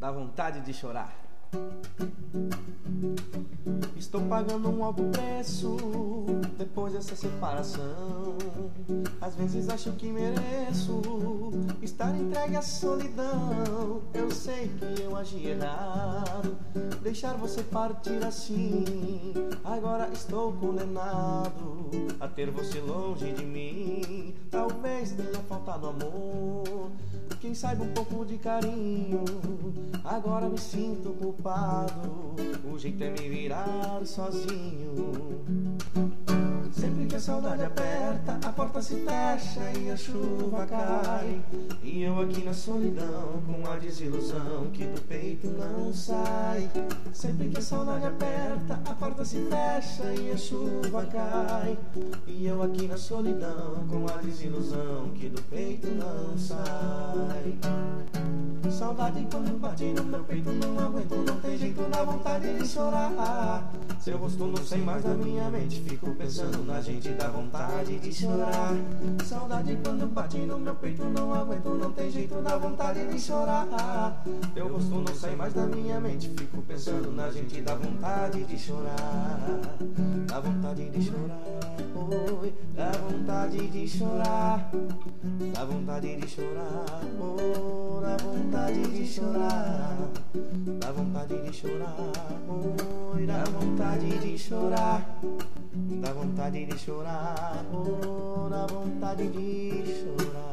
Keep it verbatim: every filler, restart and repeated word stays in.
dá vontade de chorar. Estou pagando um alto preço depois dessa separação. Às vezes acho que mereço estar entregue à solidão. Eu sei que eu agi errado, deixar você partir assim. Agora estou condenado a ter você longe de mim. Talvez tenha faltado amor, quem sabe um pouco de carinho. Agora me sinto culpado, o jeito é me virar sozinho. Sempre que a saudade aperta, a porta se fecha e a chuva cai. E eu aqui na solidão, com a desilusão que do peito não sai. Sempre que a saudade aperta, a porta se fecha e a chuva cai. E eu aqui na solidão, com a desilusão que do peito não sai. Saudade quando bate no meu peito, não aguento, não tem jeito, dá vontade de chorar. Seu rosto não sei mais da minha mente, fico pensando na gente, dá vontade de chorar. Saudade quando bate no meu peito, não aguento, não tem jeito, dá vontade de chorar. Teu rosto não sai mais da minha mente, fico pensando na gente, dá vontade de chorar. Dá vontade de chorar, oi, dá vontade de chorar. Dá vontade de chorar, oh, dá vontade de chorar. Dá vontade de chorar, oi, dá vontade de chorar. Dá vontade de chorar, oh, dá vontade de chorar.